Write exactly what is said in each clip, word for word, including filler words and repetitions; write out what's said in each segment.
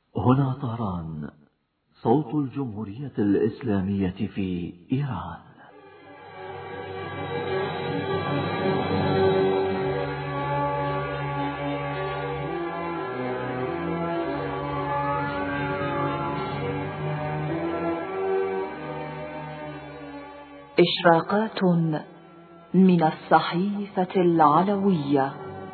هنا طهران، صوت الجمهورية الإسلامية في إيران. إشراقات من الصحيفة العلوية.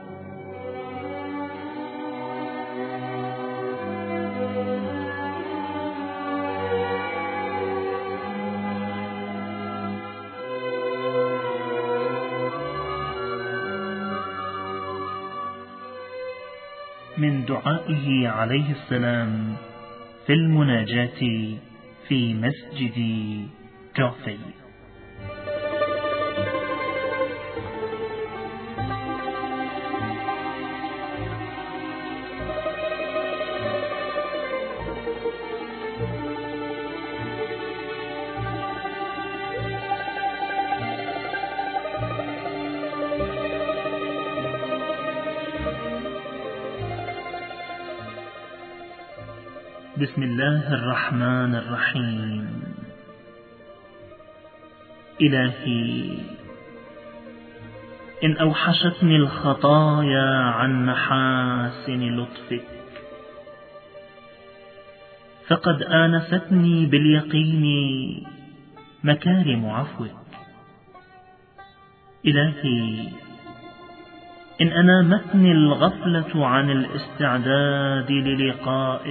من دعائه عليه السلام في المناجاة في مسجد جعفي. بسم الله الرحمن الرحيم. إلهي، إن أوحشتني الخطايا عن محاسن لطفك، فقد آنستني باليقين مكارم عفوك. إلهي، إن أنامتني الغفلة عن الاستعداد للقائك،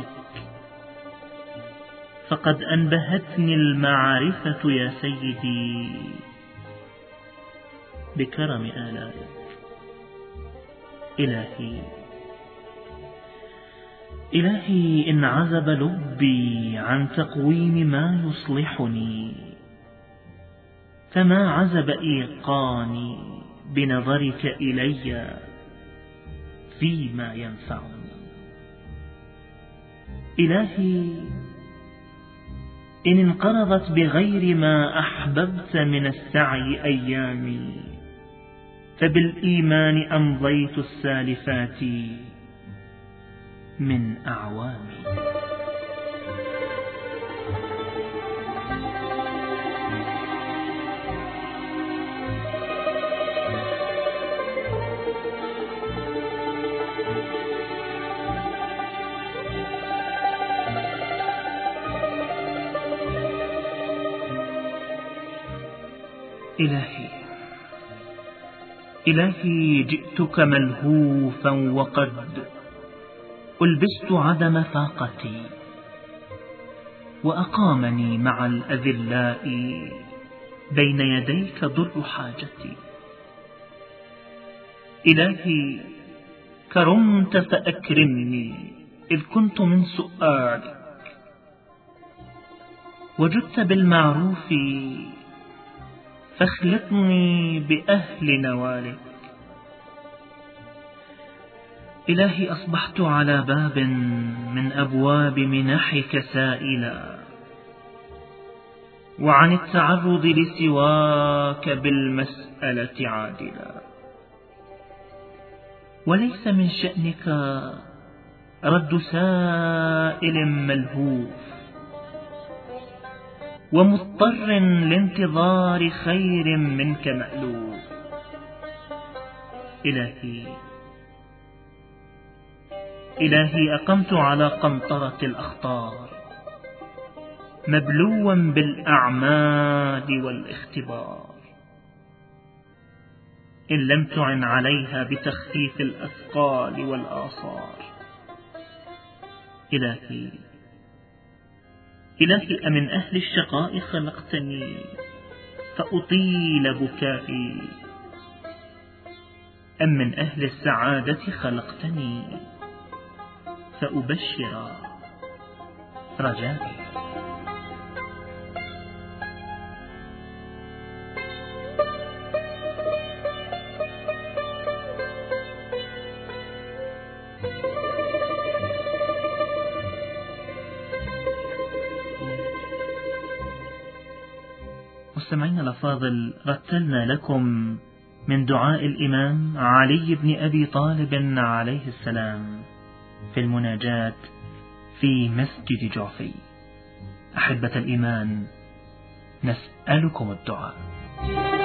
فقد أنبهتني المعرفة يا سيدي بكرم آلائك. إلهي إلهي إن عزب لبي عن تقويم ما يصلحني، فما عزب إيقاني بنظرك إلي فيما ينفعني. إلهي، إن انقرضت بغير ما أحببت من السعي أيامي، فبالإيمان أمضيت السالفات من أعوامي. إلهي إلهي جئتك ملهوفا وقد ألبست عدم فاقتي، وأقامني مع الأذلاء بين يديك ضر حاجتي. إلهي، كرمت فأكرمني إذ كنت من سؤالك، وجدت بالمعروف فاخلطني بأهل نوالك. إلهي، أصبحت على باب من أبواب منحك سائلا، وعن التعرض لسواك بالمسألة عادلا. وليس من شأنك رد سائل ملهوف، ومضطر لانتظار خير منك مألوف. إلهي إلهي أقمت على قنطرة الأخطار، مبلوا بالأعمال والاختبار، إن لم تعن عليها بتخفيف الأثقال والآثار. إلهي إلهي أمن أهل الشقاء خلقتني فأطيل بكائي، أم من أهل السعادة خلقتني فأبشر رجائي. مستمعين الأفاضل، رتلنا لكم من دعاء الإمام علي بن أبي طالب عليه السلام في المناجاة في مسجد جعفي. أحبة الإيمان، نسألكم الدعاء.